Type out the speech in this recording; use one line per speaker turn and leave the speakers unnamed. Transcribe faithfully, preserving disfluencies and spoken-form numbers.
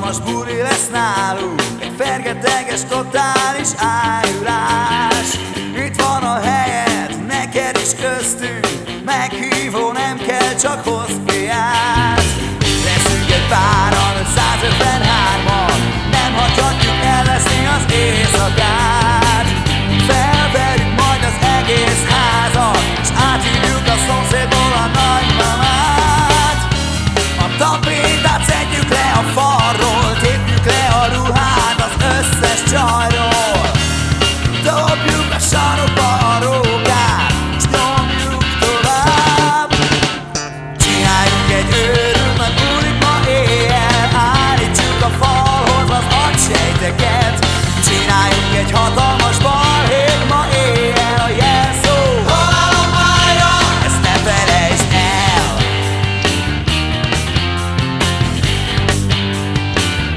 Hatalmas buli lesz nálunk, egy fergeteges totális ájulás. Itt van a helyed, neked is köztünk, meghívó nem kell, csak hozd piát. Leszünk egy páran, ötszázötven